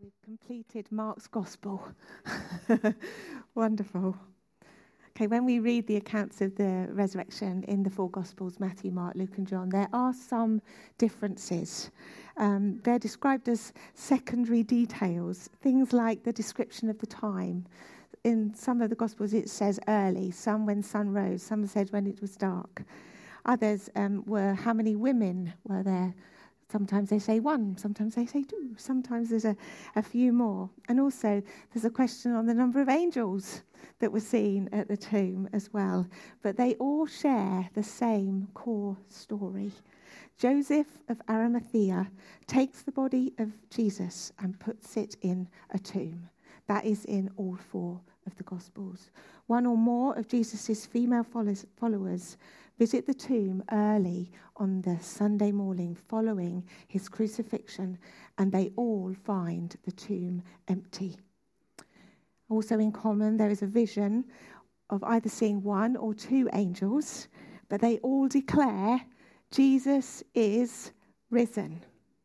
we've completed Mark's Gospel. Wonderful. Okay, when we read the accounts of the resurrection in the four Gospels, Matthew, Mark, Luke and John, there are some differences. They're described as secondary details, things like the description of the time. In some of the Gospels it says early, some when sun rose, some said when it was dark. Others were how many women were there. Sometimes they say one, sometimes they say two, sometimes there's a few more. And also there's a question on the number of angels that were seen at the tomb as well. But they all share the same core story. Joseph of Arimathea takes the body of Jesus and puts it in a tomb. That is in all four of the Gospels. One or more of Jesus' female followers visit the tomb early on the Sunday morning following his crucifixion, and they all find the tomb empty. Also in common, there is a vision of either seeing one or two angels, but they all declare Jesus is risen.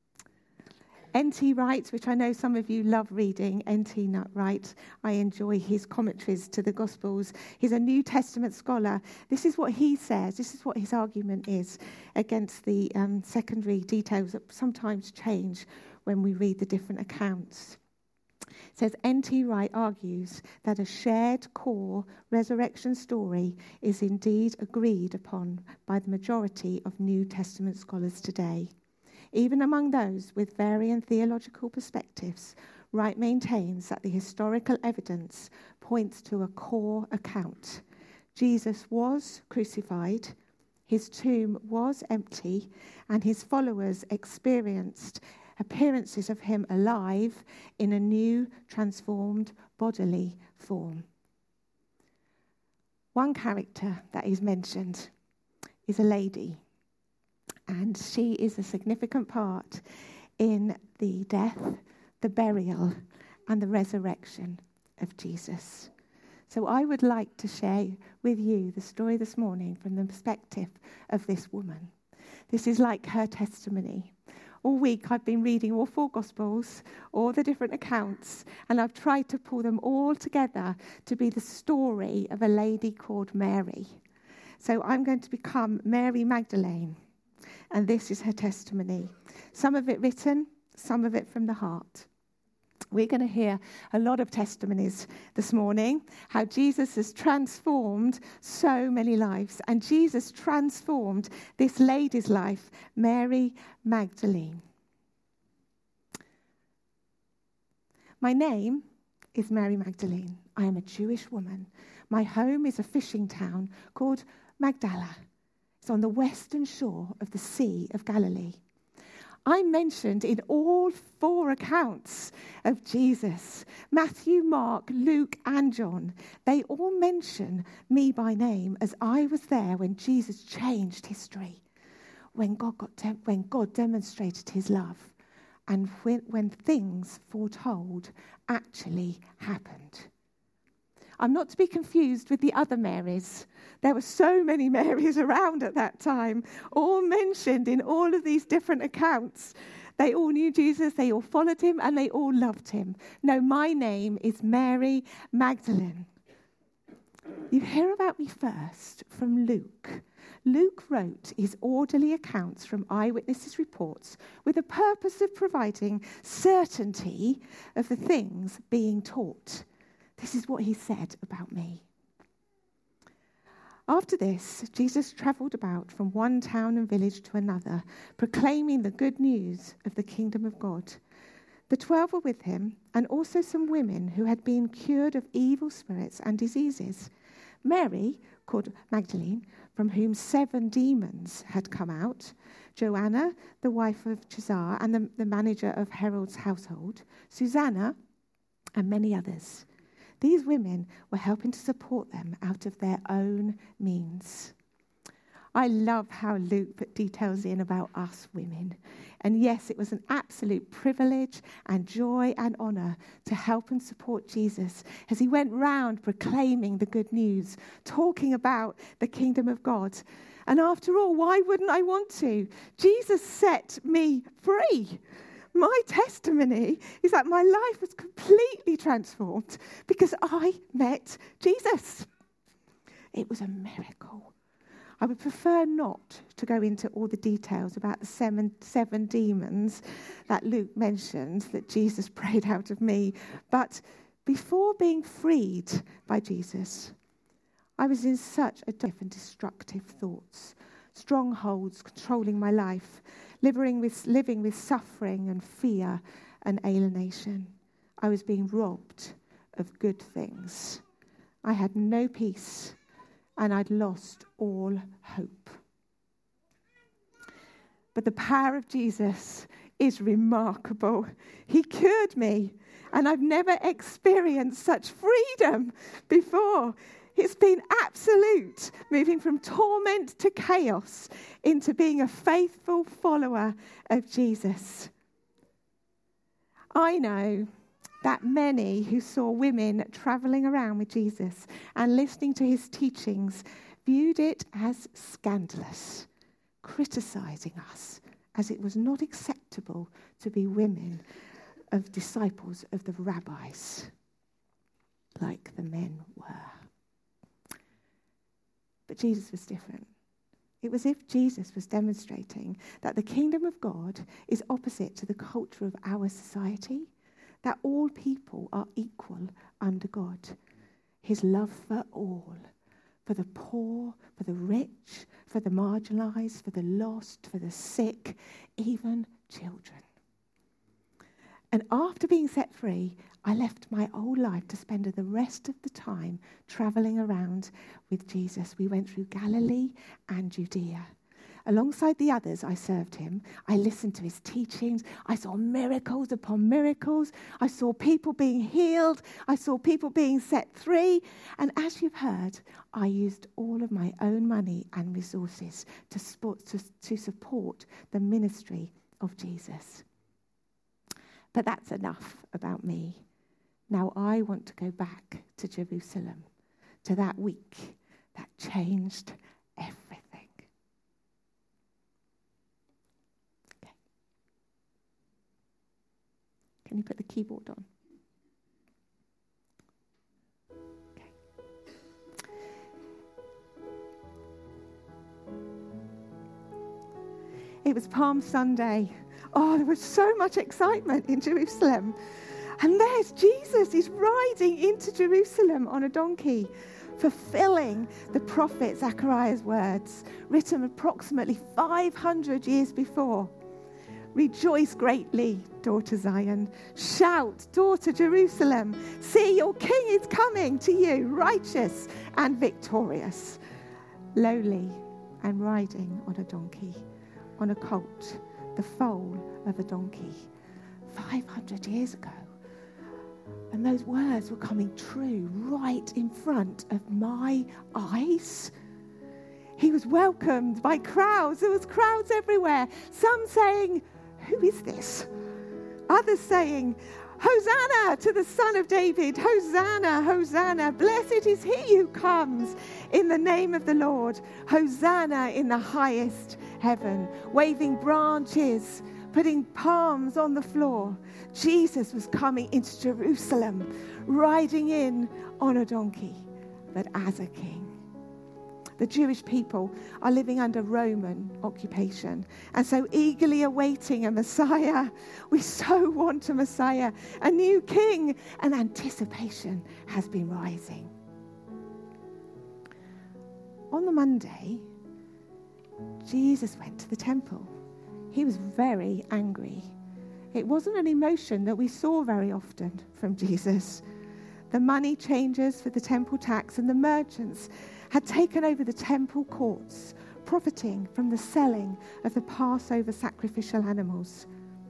N.T. Wright, which I know some of you love reading, N.T. Wright, I enjoy his commentaries to the Gospels. He's a New Testament scholar. This is what he says, this is what his argument is against the secondary details that sometimes change when we read the different accounts. It says, N.T. Wright argues that a shared core resurrection story is indeed agreed upon by the majority of New Testament scholars today. Even among those with varying theological perspectives, Wright maintains that the historical evidence points to a core account. Jesus was crucified, his tomb was empty, and his followers experienced appearances of him alive in a new, transformed bodily form. One character that is mentioned is a lady. And she is a significant part in the death, the burial, and the resurrection of Jesus. So I would like to share with you the story this morning from the perspective of this woman. This is like her testimony. All week I've been reading all four Gospels, all the different accounts, and I've tried to pull them all together to be the story of a lady called Mary. So I'm going to become Mary Magdalene. And this is her testimony. Some of it written, some of it from the heart. We're going to hear a lot of testimonies this morning, how Jesus has transformed so many lives. And Jesus transformed this lady's life, Mary Magdalene. My name is Mary Magdalene. I am a Jewish woman. My home is a fishing town called Magdala. It's on the western shore of the Sea of Galilee. I'm mentioned in all four accounts of Jesus. Matthew, Mark, Luke, and John. They all mention me by name as I was there when Jesus changed history, when God demonstrated his love, and when things foretold actually happened. I'm not to be confused with the other Marys. There were so many Marys around at that time, all mentioned in all of these different accounts. They all knew Jesus, they all followed him, and they all loved him. No, my name is Mary Magdalene. You hear about me first from Luke. Luke wrote his orderly accounts from eyewitnesses' reports with the purpose of providing certainty of the things being taught. This is what he said about me. After this, Jesus travelled about from one town and village to another, proclaiming the good news of the kingdom of God. The 12 were with him, and also some women who had been cured of evil spirits and diseases. Mary, called Magdalene, from whom 7 demons had come out. Joanna, the wife of Chuza and the manager of Herod's household. Susanna, and many others. These women were helping to support them out of their own means. I love how Luke put details in about us women. And yes, it was an absolute privilege and joy and honour to help and support Jesus as he went round proclaiming the good news, talking about the kingdom of God. And after all, why wouldn't I want to? Jesus set me free. my testimony is that my life was completely transformed because I met Jesus. It was a miracle. I would prefer not to go into all the details about the seven demons that Luke mentions that Jesus prayed out of me. But before being freed by Jesus, I was in such a deaf and destructive thoughts, strongholds controlling my life, living with suffering and fear and alienation. I was being robbed of good things. I had no peace, and I'd lost all hope. But the power of Jesus is remarkable. He cured me, and I've never experienced such freedom before. It's been absolute, moving from torment to chaos into being a faithful follower of Jesus. I know that many who saw women travelling around with Jesus and listening to his teachings viewed it as scandalous, criticising us as it was not acceptable to be women of disciples of the rabbis like the men were. But Jesus was different. It was as if Jesus was demonstrating that the kingdom of God is opposite to the culture of our society, that all people are equal under God. His love for all, for the poor, for the rich, for the marginalised, for the lost, for the sick, even children. And after being set free, I left my old life to spend the rest of the time travelling around with Jesus. We went through Galilee and Judea. Alongside the others, I served him. I listened to his teachings. I saw miracles upon miracles. I saw people being healed. I saw people being set free. And as you've heard, I used all of my own money and resources to support the ministry of Jesus. But that's enough about me. Now I want to go back to Jerusalem, to that week that changed everything. Okay. Can you put the keyboard on? Okay. It was Palm Sunday. Oh, there was so much excitement in Jerusalem. And there's Jesus. He's riding into Jerusalem on a donkey, fulfilling the prophet Zechariah's words, written approximately 500 years before. Rejoice greatly, daughter Zion. Shout, daughter Jerusalem. See, your king is coming to you, righteous and victorious, lowly and riding on a donkey, on a colt, the foal of a donkey. 500 years ago. And those words were coming true right in front of my eyes. He was welcomed by crowds. There was crowds everywhere. Some saying, "Who is this?" Others saying, "Hosanna to the Son of David. Hosanna, Hosanna. Blessed is he who comes in the name of the Lord. Hosanna in the highest heaven." Waving branches, putting palms on the floor. Jesus was coming into Jerusalem, riding in on a donkey, but as a king. The Jewish people are living under Roman occupation and so eagerly awaiting a Messiah. We so want a Messiah, a new king, and anticipation has been rising. On the Monday, Jesus went to the temple. He was very angry. It wasn't an emotion that we saw very often from Jesus. The money changers for the temple tax and the merchants had taken over the temple courts, profiting from the selling of the Passover sacrificial animals.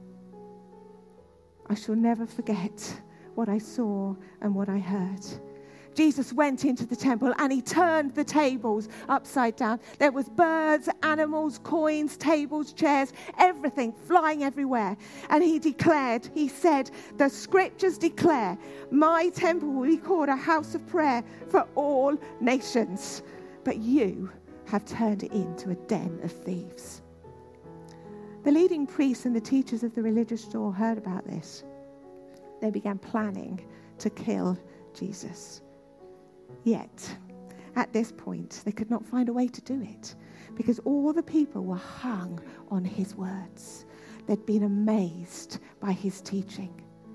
I shall never forget what I saw and what I heard. Jesus went into the temple and he turned the tables upside down. There was birds, animals, coins, tables, chairs, everything flying everywhere. And he declared, he said, "The scriptures declare, my temple will be called a house of prayer for all nations. But you have turned it into a den of thieves." The leading priests and the teachers of the religious law heard about this. They began planning to kill Jesus. Yet, at this point, they could not find a way to do it because all the people were hung on his words. They'd been amazed by his teaching.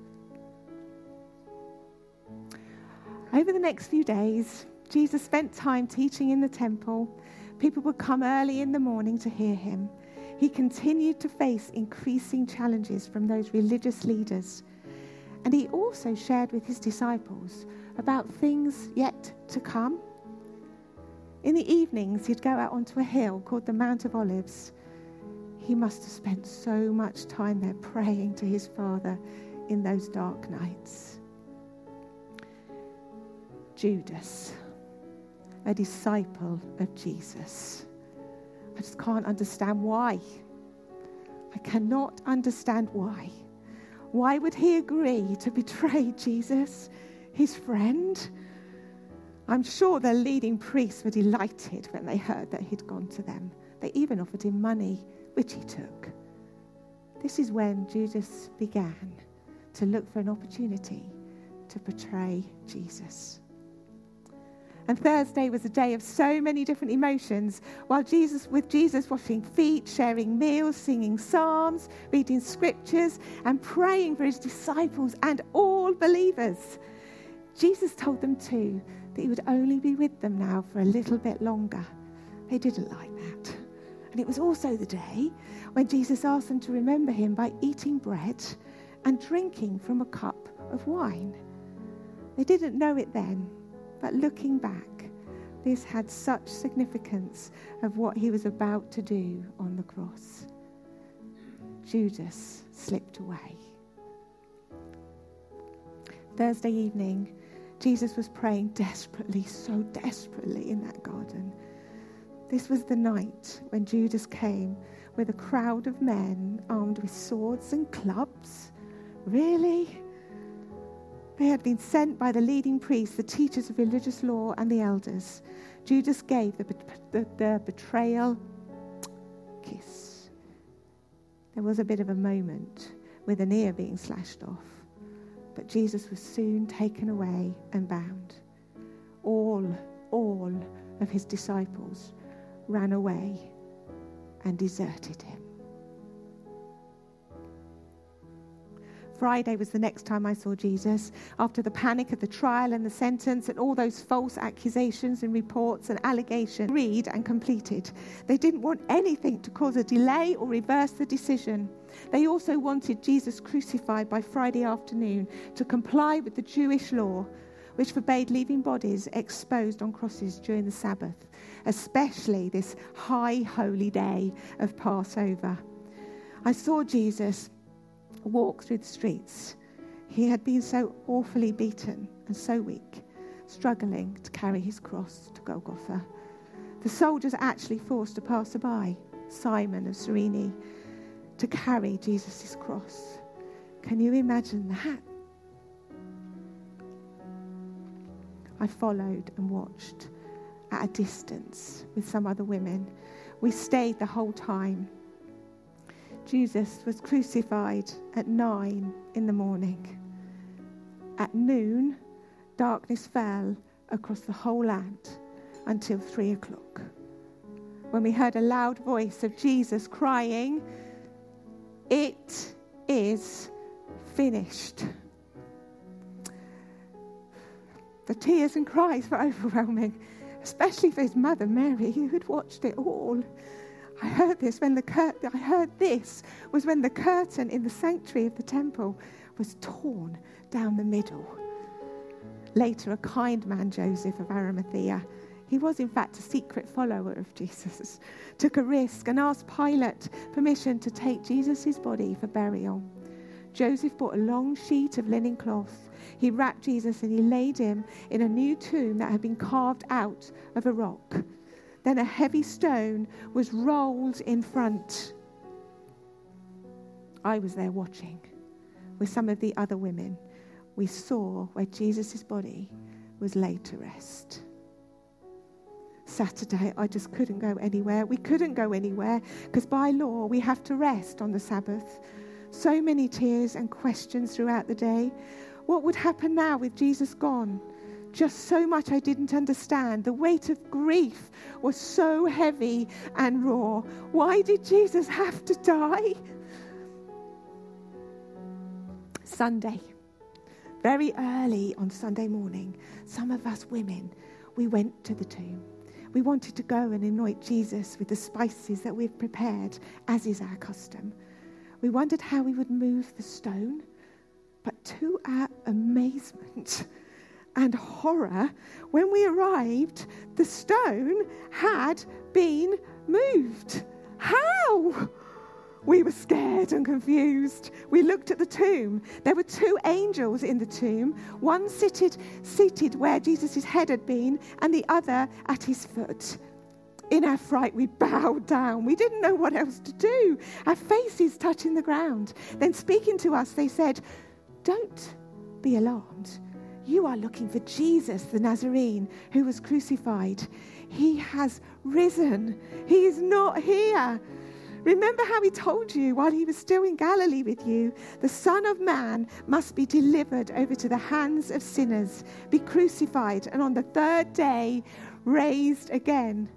Over the next few days, Jesus spent time teaching in the temple. People would come early in the morning to hear him. He continued to face increasing challenges from those religious leaders. And he also shared with his disciples about things yet to come. In the evenings, he'd go out onto a hill called the Mount of Olives. He must have spent so much time there praying to his Father in those dark nights. Judas, a disciple of Jesus. I just can't understand why. I cannot understand why. Why would he agree to betray Jesus, his friend? I'm sure the leading priests were delighted when they heard that he'd gone to them. They even offered him money, which he took. This is when Judas began to look for an opportunity to betray Jesus. And Thursday was a day of so many different emotions, with Jesus washing feet, sharing meals, singing psalms, reading scriptures, and praying for his disciples and all believers. Jesus told them too that he would only be with them now for a little bit longer. They didn't like that. And it was also the day when Jesus asked them to remember him by eating bread and drinking from a cup of wine. They didn't know it then. But looking back, this had such significance of what he was about to do on the cross. Judas slipped away. Thursday evening, Jesus was praying desperately, so desperately in that garden. This was the night when Judas came with a crowd of men armed with swords and clubs. Really? They had been sent by the leading priests, the teachers of religious law, and the elders. Judas gave the betrayal kiss. There was a bit of a moment with an ear being slashed off, but Jesus was soon taken away and bound. All of his disciples ran away and deserted him. Friday was the next time I saw Jesus, after the panic of the trial and the sentence and all those false accusations and reports and allegations read and completed. They didn't want anything to cause a delay or reverse the decision. They also wanted Jesus crucified by Friday afternoon to comply with the Jewish law, which forbade leaving bodies exposed on crosses during the Sabbath, especially this high holy day of Passover. I saw Jesus walk through the streets. He had been so awfully beaten and so weak, struggling to carry his cross to Golgotha. The soldiers actually forced a passerby, Simon of Cyrene, to carry Jesus' cross. Can you imagine that? I followed and watched at a distance with some other women. We stayed the whole time. Jesus was crucified at 9 a.m. At noon, darkness fell across the whole land until 3 o'clock, when we heard a loud voice of Jesus crying, "It is finished." The tears and cries were overwhelming, especially for his mother Mary, who had watched it all. I heard this when the curtain in the sanctuary of the temple was torn down the middle. Later, a kind man, Joseph of Arimathea, he was in fact a secret follower of Jesus, took a risk and asked Pilate permission to take Jesus' body for burial. Joseph bought a long sheet of linen cloth. He wrapped Jesus and he laid him in a new tomb that had been carved out of a rock. Then a heavy stone was rolled in front. I was there watching with some of the other women. We saw where Jesus' body was laid to rest. Saturday, I just couldn't go anywhere. We couldn't go anywhere because by law we have to rest on the Sabbath. So many tears and questions throughout the day. What would happen now with Jesus gone? Just so much I didn't understand. The weight of grief was so heavy and raw. Why did Jesus have to die? Sunday, very early on Sunday morning, some of us women, we went to the tomb. We wanted to go and anoint Jesus with the spices that we've prepared, as is our custom. We wondered how we would move the stone, but to our amazement and horror, when we arrived, the stone had been moved. How? We were scared and confused. We looked at the tomb. There were 2 angels in the tomb, one seated where Jesus' head had been, and the other at his foot. In our fright, we bowed down. We didn't know what else to do. Our faces touching the ground. Then speaking to us, they said, "Don't be alarmed. You are looking for Jesus, the Nazarene, who was crucified. He has risen. He is not here. Remember how he told you while he was still in Galilee with you, the Son of Man must be delivered over to the hands of sinners, be crucified, and on the 3rd day raised again."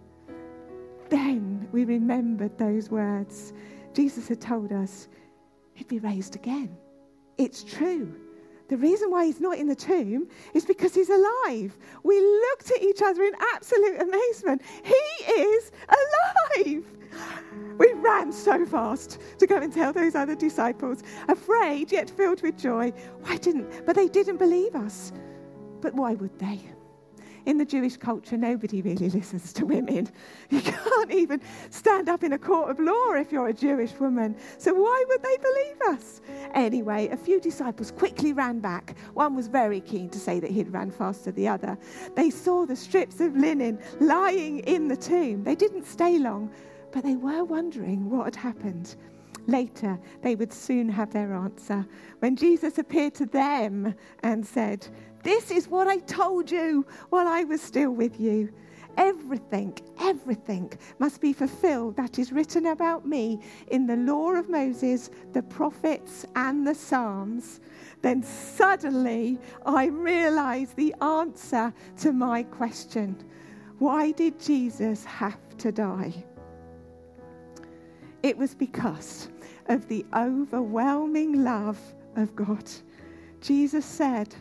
Then we remembered those words. Jesus had told us he'd be raised again. It's true. The reason why he's not in the tomb is because he's alive. We looked at each other in absolute amazement. He is alive. We ran so fast to go and tell those other disciples, afraid yet filled with joy. But they didn't believe us. But why would they? In the Jewish culture, nobody really listens to women. You can't even stand up in a court of law if you're a Jewish woman. So why would they believe us? Anyway, a few disciples quickly ran back. One was very keen to say that he'd ran faster than the other. They saw the strips of linen lying in the tomb. They didn't stay long, but they were wondering what had happened. Later, they would soon have their answer when Jesus appeared to them and said, "This is what I told you while I was still with you. Everything must be fulfilled that is written about me in the law of Moses, the prophets, and the Psalms." Then suddenly I realized the answer to my question. Why did Jesus have to die? It was because of the overwhelming love of God. Jesus said,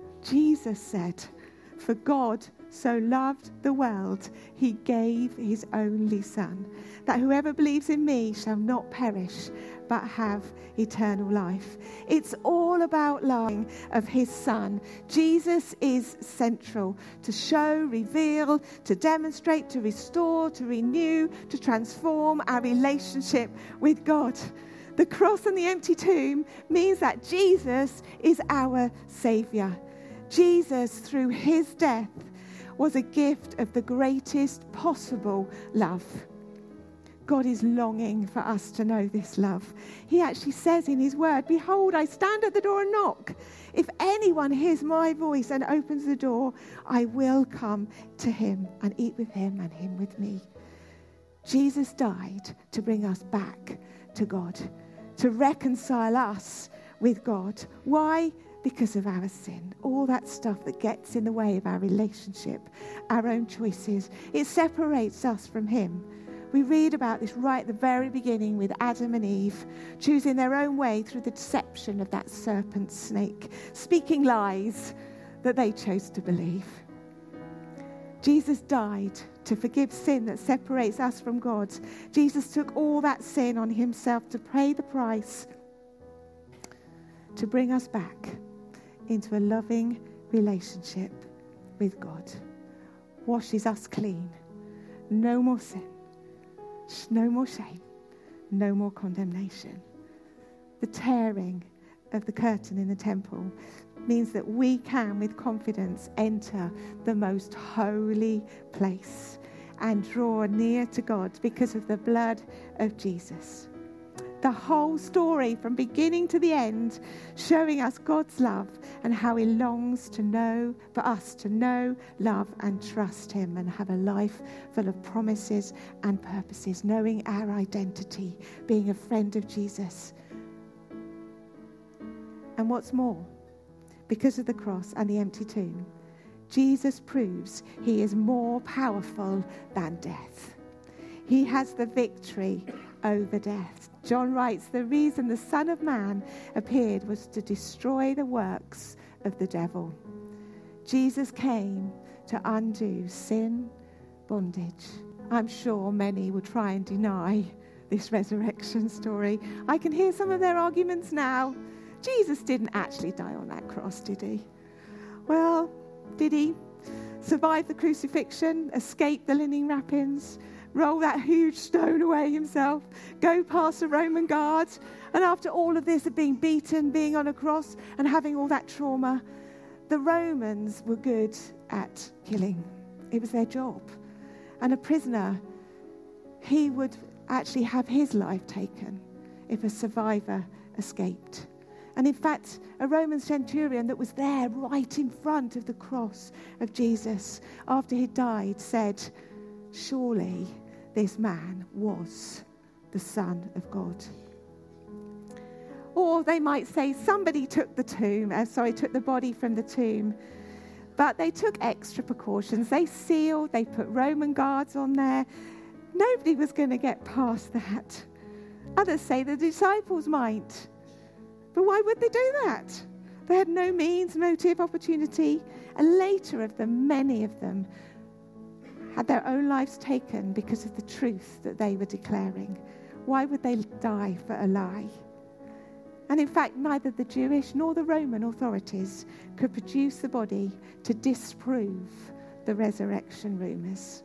"For God so loved the world, he gave his only Son, that whoever believes in me shall not perish, but have eternal life." It's all about loving of his Son. Jesus is central to show, reveal, to demonstrate, to restore, to renew, to transform our relationship with God. The cross and the empty tomb means that Jesus is our Saviour. Jesus, through his death, was a gift of the greatest possible love. God is longing for us to know this love. He actually says in his word, "Behold, I stand at the door and knock. If anyone hears my voice and opens the door, I will come to him and eat with him and him with me." Jesus died to bring us back to God, to reconcile us with God. Why? Because of our sin, all that stuff that gets in the way of our relationship, our own choices. It separates us from him. We read about this right at the very beginning with Adam and Eve, choosing their own way through the deception of that serpent snake, speaking lies that they chose to believe. Jesus died to forgive sin that separates us from God. Jesus took all that sin on himself to pay the price, to bring us back into a loving relationship with God. Washes us clean. No more sin. No more shame. No more condemnation. The tearing of the curtain in the temple means that we can, with confidence, enter the most holy place and draw near to God because of the blood of Jesus. The whole story from beginning to the end, showing us God's love and how he longs for us to know, love and trust him and have a life full of promises and purposes, knowing our identity, being a friend of Jesus. And what's more, because of the cross and the empty tomb, Jesus proves he is more powerful than death. He has the victory over death. John writes, the reason the Son of Man appeared was to destroy the works of the devil. Jesus came to undo sin, bondage. I'm sure many will try and deny this resurrection story. I can hear some of their arguments now. Jesus didn't actually die on that cross, did he? Well, did he survive the crucifixion, escape the linen wrappings, roll that huge stone away himself, go past the Roman guards, and after all of this of being beaten, being on a cross and having all that trauma, the Romans were good at killing. It was their job. And a prisoner, he would actually have his life taken if a survivor escaped. And in fact, a Roman centurion that was there right in front of the cross of Jesus after he died said, surely this man was the Son of God. Or they might say somebody took the body from the tomb, but they took extra precautions. They sealed, they put Roman guards on there. Nobody was going to get past that. Others say the disciples might. But why would they do that? They had no means, motive, opportunity. And later of them, many of them, had their own lives taken because of the truth that they were declaring. Why would they die for a lie? And in fact, neither the Jewish nor the Roman authorities could produce the body to disprove the resurrection rumours.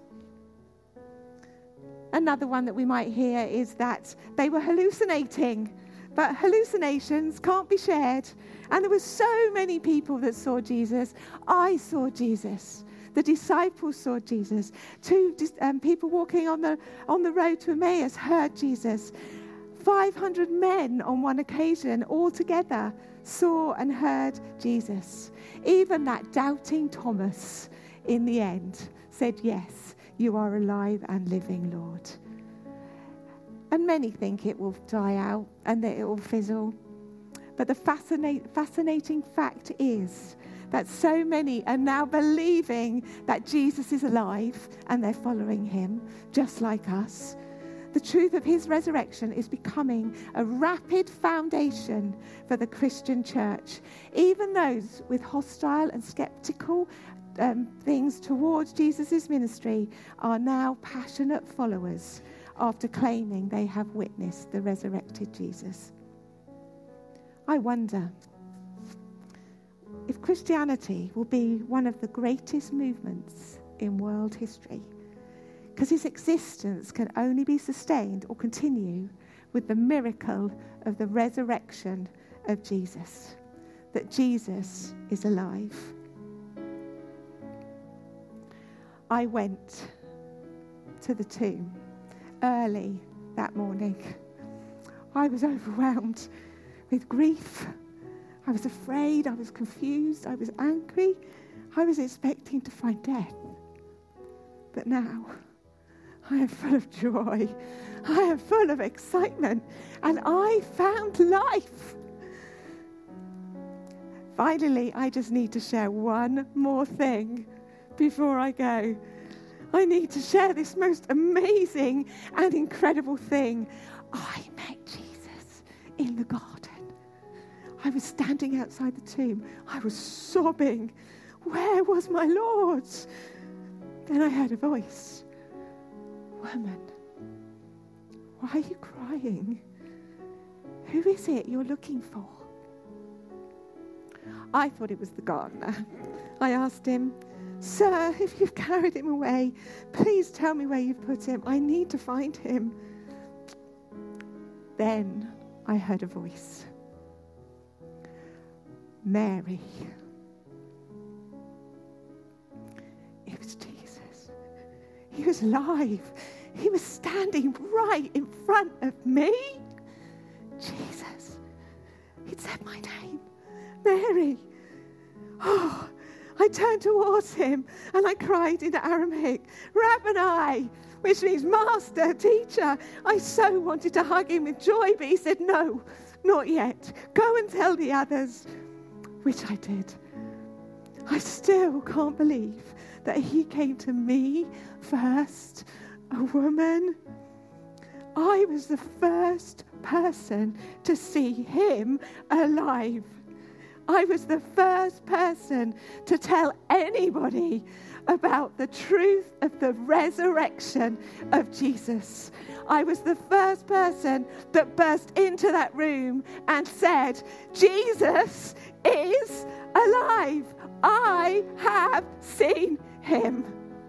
Another one that we might hear is that they were hallucinating. But hallucinations can't be shared. And there were so many people that saw Jesus. I saw Jesus. The disciples saw Jesus. Two people walking on the road to Emmaus heard Jesus. 500 men on one occasion all together saw and heard Jesus. Even that doubting Thomas in the end said, yes, you are alive and living, Lord. And many think it will die out and that it will fizzle. But the fascinating fact is that so many are now believing that Jesus is alive and they're following him, just like us. The truth of his resurrection is becoming a rapid foundation for the Christian church. Even those with hostile and skeptical things towards Jesus' ministry are now passionate followers after claiming they have witnessed the resurrected Jesus. I wonder if Christianity will be one of the greatest movements in world history, because its existence can only be sustained or continue with the miracle of the resurrection of Jesus, that Jesus is alive. I went to the tomb early that morning. I was overwhelmed with grief. I was afraid, I was confused, I was angry. I was expecting to find death. But now, I am full of joy. I am full of excitement. And I found life. Finally, I just need to share one more thing before I go. I need to share this most amazing and incredible thing. I met Jesus in the garden. I was standing outside the tomb. I was sobbing. Where was my Lord? Then I heard a voice. Woman, why are you crying? Who is it you're looking for? I thought it was the gardener. I asked him, Sir, if you've carried him away, please tell me where you've put him. I need to find him. Then I heard a voice. Mary. It was Jesus. He was alive. He was standing right in front of me. Jesus. He'd said my name. Mary. Oh, I turned towards him and I cried in Aramaic, Rabboni, which means master, teacher. I so wanted to hug him with joy, but he said, no, not yet. Go and tell the others, which I did. I still can't believe that he came to me first, a woman. I was the first person to see him alive. I was the first person to tell anybody about the truth of the resurrection of Jesus. I was the first person that burst into that room and said, Jesus is alive. I have seen him.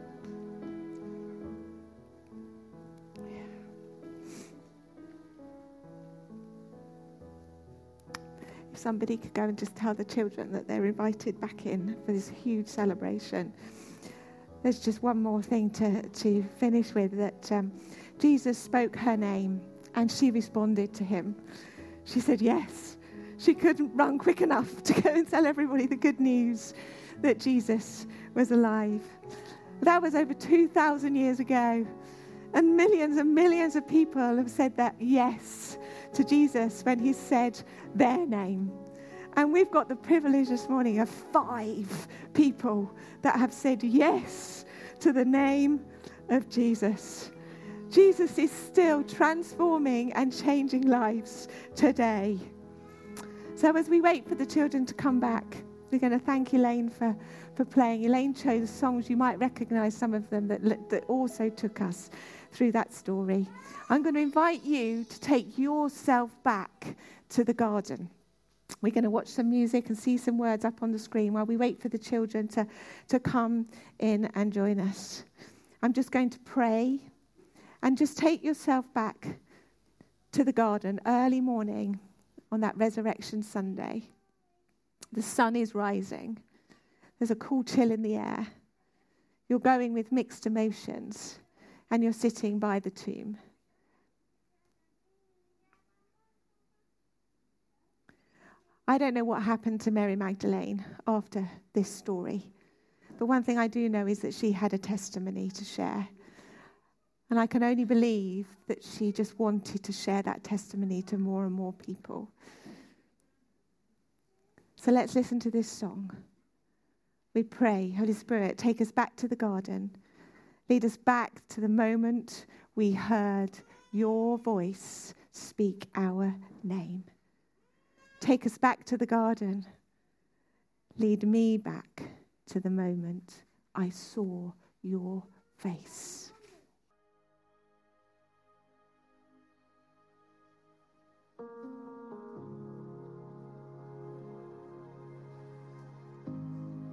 If somebody could go and just tell the children that they're invited back in for this huge celebration. There's just one more thing to finish with, that Jesus spoke her name and she responded to him. She said yes. She couldn't run quick enough to go and tell everybody the good news that Jesus was alive. That was over 2,000 years ago. And millions of people have said that yes to Jesus when he said their name. And we've got the privilege this morning of 5 people that have said yes to the name of Jesus. Jesus is still transforming and changing lives today. So as we wait for the children to come back, we're going to thank Elaine for playing. Elaine chose songs. You might recognize some of them that also took us through that story. I'm going to invite you to take yourself back to the garden. We're going to watch some music and see some words up on the screen while we wait for the children to come in and join us. I'm just going to pray, and just take yourself back to the garden early morning on that Resurrection Sunday. The sun is rising. There's a cool chill in the air. You're going with mixed emotions, and you're sitting by the tomb. I don't know what happened to Mary Magdalene after this story. But one thing I do know is that she had a testimony to share. And I can only believe that she just wanted to share that testimony to more and more people. So let's listen to this song. We pray, Holy Spirit, take us back to the garden. Lead us back to the moment we heard your voice speak our name. Take us back to the garden. Lead me back to the moment I saw your face.